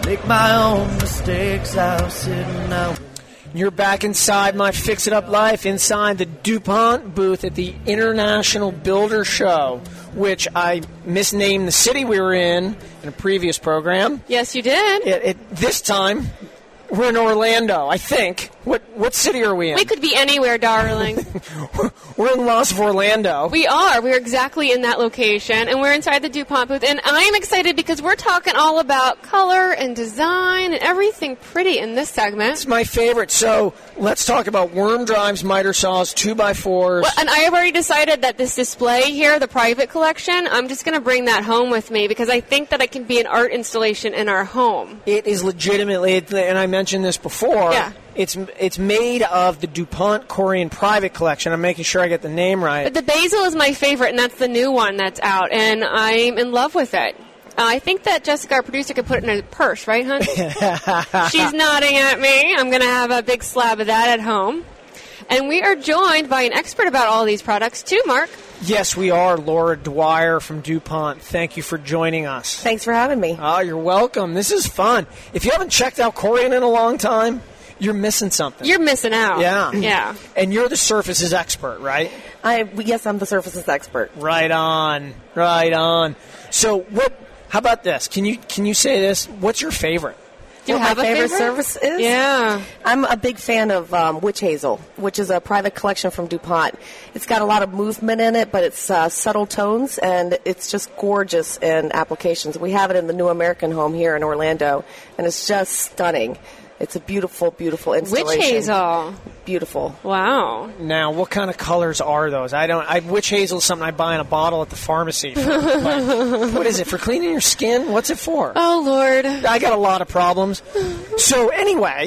Make my own mistakes, I was sitting out. You're back inside my Fix It Up life, inside the DuPont booth at the International Builder Show, which I misnamed the city we were in a previous program. Yes, you did. This time, we're in Orlando, I think. What city are we in? We could be anywhere, darling. We're in Los Orlando. We are. We're exactly in that location, and we're inside the DuPont booth. And I am excited because we're talking all about color and design and everything pretty in this segment. It's my favorite. So let's talk about worm drives, miter saws, 2x4s. Well, and I have already decided that this display here, the private collection, I'm just going to bring that home with me because I think that it can be an art installation in our home. It is legitimately, and I mentioned this before. Yeah. It's made of the DuPont Corian Private Collection. I'm making sure I get the name right. But the basil is my favorite, and that's the new one that's out, and I'm in love with it. I think that Jessica, our producer, could put it in a purse, right, hon? She's nodding at me. I'm going to have a big slab of that at home. And we are joined by an expert about all these products, too, Mark. Yes, we are. Laura Dwyer from DuPont. Thank you for joining us. Thanks for having me. Oh, you're welcome. This is fun. If you haven't checked out Corian in a long time, you're missing something. You're missing out. Yeah. Yeah. And you're the surfaces expert, right? Yes, I'm the surfaces expert. Right on. Right on. So how about this? Can you say this? What's your favorite? Do you have my a favorite service is? Yeah. I'm a big fan of Witch Hazel, which is a private collection from DuPont. It's got a lot of movement in it, but it's subtle tones, and it's just gorgeous in applications. We have it in the New American Home here in Orlando, and it's just stunning. It's a beautiful, beautiful installation. Witch Hazel. Beautiful. Wow. Now, what kind of colors are those? Witch Hazel is something I buy in a bottle at the pharmacy. What is it, for cleaning your skin? What's it for? Oh, Lord. I got a lot of problems. So, anyway,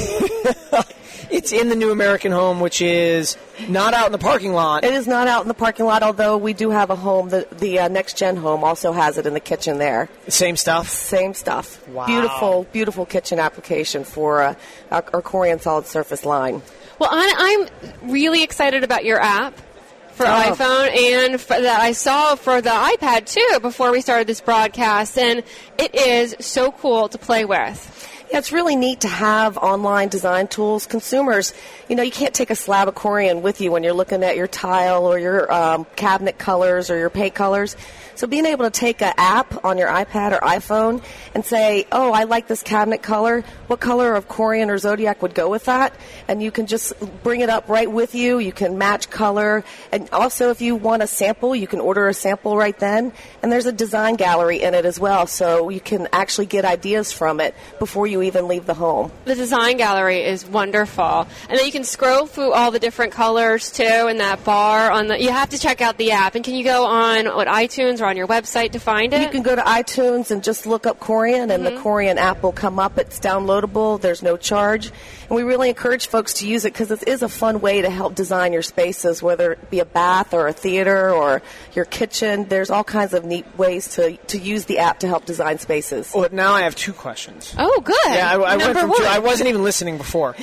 it's in the New American Home, which is not out in the parking lot. It is not out in the parking lot, although we do have a home. The Next Gen Home also has it in the kitchen there. Same stuff? Same stuff. Wow. Beautiful, beautiful kitchen application for our Corian Solid Surface line. Well, I'm really excited about your app for iPhone and that I saw for the iPad, too, before we started this broadcast. And it is so cool to play with. Yeah, it's really neat to have online design tools. Consumers, you can't take a slab of Corian with you when you're looking at your tile or your cabinet colors or your paint colors. So being able to take an app on your iPad or iPhone and say, oh, I like this cabinet color. What color of Corian or Zodiac would go with that? And you can just bring it up right with you. You can match color. And also, if you want a sample, you can order a sample right then. And there's a design gallery in it as well, so you can actually get ideas from it before you even leave the home. The design gallery is wonderful. And then you can scroll through all the different colors, too, in that bar. You have to check out the app. And can you go on iTunes or on your website to find it? You can go to iTunes and just look up Corian, and the Corian app will come up. It's downloadable. There's no charge. And we really encourage folks to use it because it is a fun way to help design your spaces, whether it be a bath or a theater or your kitchen. There's all kinds of neat ways to use the app to help design spaces. Well, now I have two questions. Oh, good. Yeah, I went from two. I wasn't even listening before.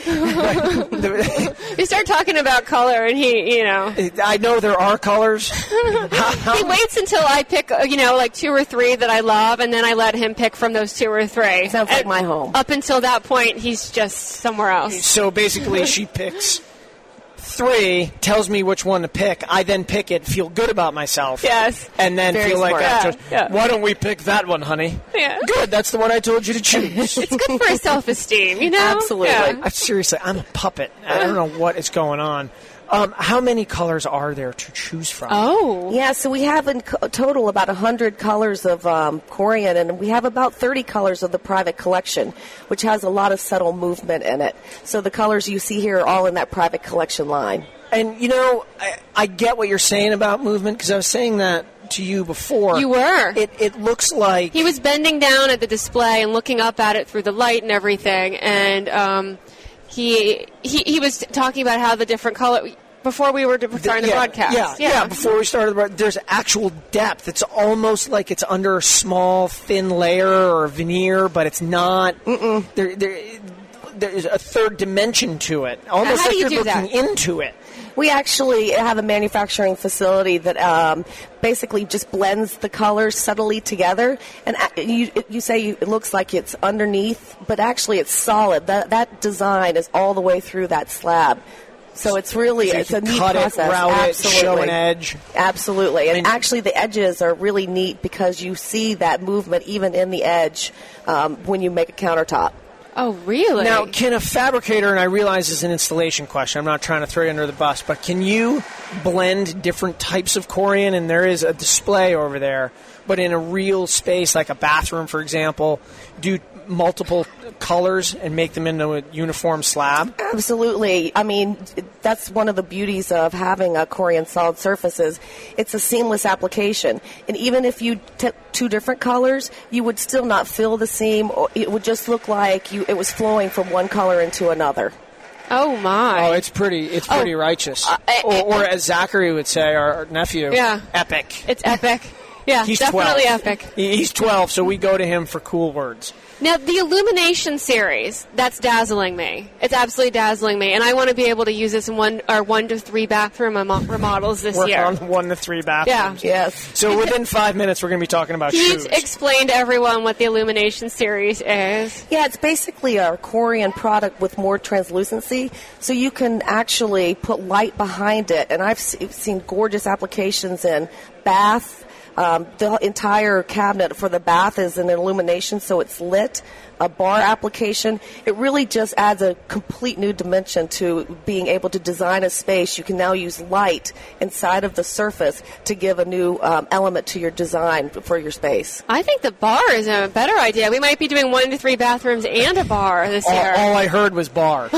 You start talking about color, and I know there are colors. He waits until I pick, like 2 or 3 that I love, and then I let him pick from those 2 or 3. Sounds like my home. Up until that point, he's just somewhere else. So basically, she picks 3, tells me which one to pick. I then pick it, feel good about myself. Yes. And then Very feel smart. like after, Yeah. why don't we pick that one, honey? Yeah. Good, that's the one I told you to choose. It's good for his self-esteem, Absolutely. Yeah. Seriously, I'm a puppet. I don't know what is going on. How many colors are there to choose from? Oh. Yeah, so we have in total about 100 colors of Corian, and we have about 30 colors of the private collection, which has a lot of subtle movement in it. So the colors you see here are all in that private collection line. And, I get what you're saying about movement, because I was saying that to you before. You were. It looks like... He was bending down at the display and looking up at it through the light and everything, and he was talking about how the different color... Before we were starting the broadcast. Yeah, before we started, there's actual depth. It's almost like it's under a small, thin layer or veneer, but it's not. there's a third dimension to it, almost How do like you you're do looking that? into it. We actually have a manufacturing facility that basically just blends the colors subtly together. And you say it looks like it's underneath, but actually it's solid. That design is all the way through that slab. So it's really, So you it's a can neat cut process. it, route Absolutely. it, show an edge. Absolutely. And And- actually the edges are really neat because you see that movement even in the edge when you make a countertop. Oh, really? Now, can a fabricator, and I realize this is an installation question, I'm not trying to throw you under the bus, but can you blend different types of Corian? And there is a display over there, but in a real space, like a bathroom, for example, do multiple colors and make them into a uniform slab? Absolutely. I mean, that's one of the beauties of having a Corian solid surfaces. It's a seamless application. And even if you took two different colors, you would still not feel the seam. Or it would just look like it was flowing from one color into another. Oh, my. Oh, it's pretty righteous. Or as Zachary would say, our nephew, Yeah. epic. It's epic. Yeah, He's definitely 12. epic. He's 12, so we go to him for cool words. Now, the Illumination series, that's dazzling me. It's absolutely dazzling me. And I want to be able to use this in 1 to 3 bathroom remodels this Work year. on 1 to 3 bathrooms. Yeah. Yes. So within 5 minutes, we're going to be talking about Can you shoes. explain to everyone what the Illumination series is? Yeah, it's basically a Corian product with more translucency, so you can actually put light behind it. And I've seen gorgeous applications in bath. The entire cabinet for the bath is an illumination, so it's lit. A bar application. It really just adds a complete new dimension to being able to design a space. You can now use light inside of the surface to give a new element to your design for your space. I think the bar is a better idea. We might be doing 1 to 3 bathrooms and a bar this year. All I heard was bar.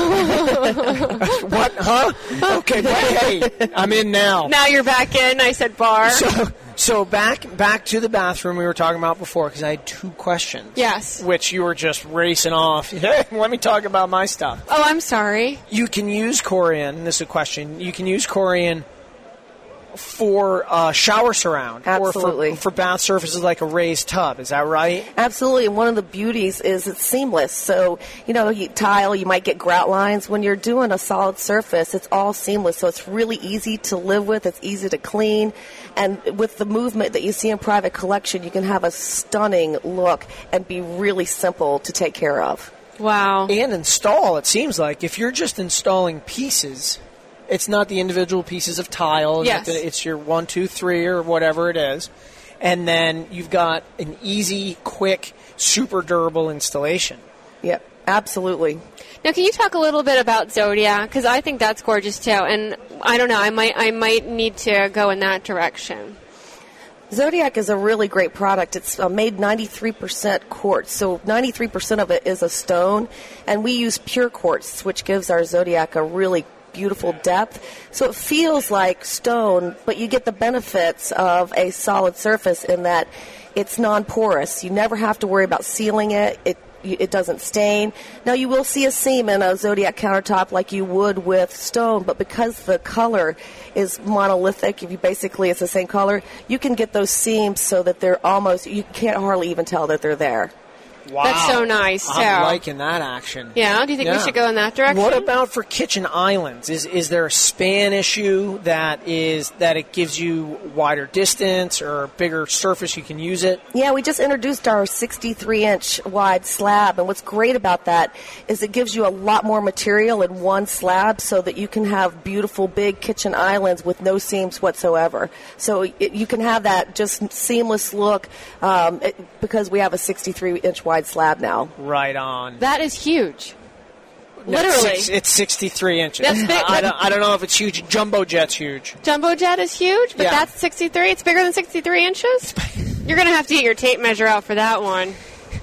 What? Huh? Okay, but hey, I'm in now. Now you're back in. I said bar. So back to the bathroom we were talking about before, because I had 2 questions. Yes. Which you were just racing off. Hey, let me talk about my stuff. Oh, I'm sorry. You can use Corian. This is a question. You can use Corian for shower surround. Absolutely. Or for bath surfaces like a raised tub. Is that right? Absolutely, and one of the beauties is it's seamless. So, tile, you might get grout lines. When you're doing a solid surface, it's all seamless. So it's really easy to live with. It's easy to clean. And with the movement that you see in Private Collection, you can have a stunning look and be really simple to take care of. Wow. And install, it seems like. If you're just installing pieces, it's not the individual pieces of tile. Yes. It's your 1, 2, 3 or whatever it is. And then you've got an easy, quick, super durable installation. Yep, absolutely. Now, can you talk a little bit about Zodiac? Because I think that's gorgeous too, and I don't know. I might need to go in that direction. Zodiac is a really great product. It's made 93% quartz, so 93% of it is a stone, and we use pure quartz, which gives our Zodiac a really beautiful depth. So it feels like stone, but you get the benefits of a solid surface in that it's non-porous. You never have to worry about sealing it. It doesn't stain. Now, you will see a seam in a Zodiac countertop like you would with stone, but because the color is monolithic, it's the same color, you can get those seams so that they're almost, you can't hardly even tell that they're there. Wow. That's so nice, too. I'm liking that action. Yeah, do you think we should go in that direction? What about for kitchen islands? Is there a span issue that it gives you wider distance or a bigger surface you can use it? Yeah, we just introduced our 63-inch wide slab, and what's great about that is it gives you a lot more material in one slab so that you can have beautiful big kitchen islands with no seams whatsoever. So you can have that just seamless look because we have a 63-inch wide slab now. Right on. That is huge. No, Literally. It's 63 inches. That's big. I don't know if it's huge. Jumbo Jet's huge. Jumbo Jet is huge, but Yeah. that's 63. It's bigger than 63 inches? You're going to have to get your tape measure out for that one.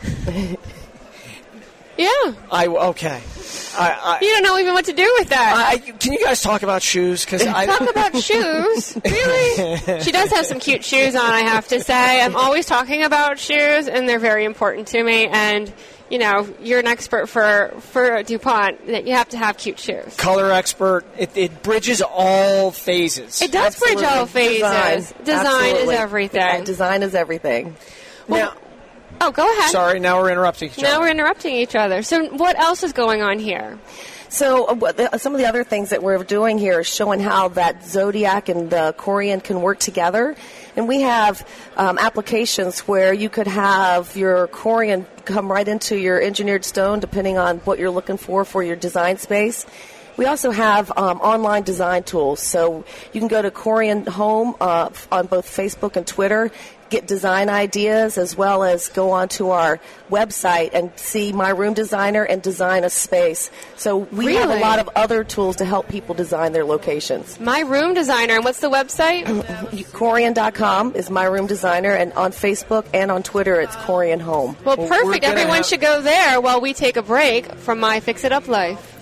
Yeah. Okay. You don't know even what to do with that. Can you guys talk about shoes? Talk about shoes? Really? She does have some cute shoes on, I have to say. I'm always talking about shoes, and they're very important to me. And, you're an expert for DuPont, that you have to have cute shoes. Color expert. It bridges all phases. It does bridge all phases. Design is Absolutely. everything. Design is everything. Now, Oh, go ahead. Sorry, now we're interrupting each other. Now we're interrupting each other. So what else is going on here? So some of the other things that we're doing here is showing how that zodiac and the Corian can work together. And we have applications where you could have your Corian come right into your engineered stone, depending on what you're looking for your design space. We also have online design tools. So you can go to Corian Home on both Facebook and Twitter, get design ideas, as well as go onto our website and see My Room Designer and design a space. So we have a lot of other tools to help people design their locations. My Room Designer. And what's the website? Corian.com is My Room Designer, and on Facebook and on Twitter it's Corian Home. Well, perfect. Everyone should go there while we take a break from My Fix It Up Life.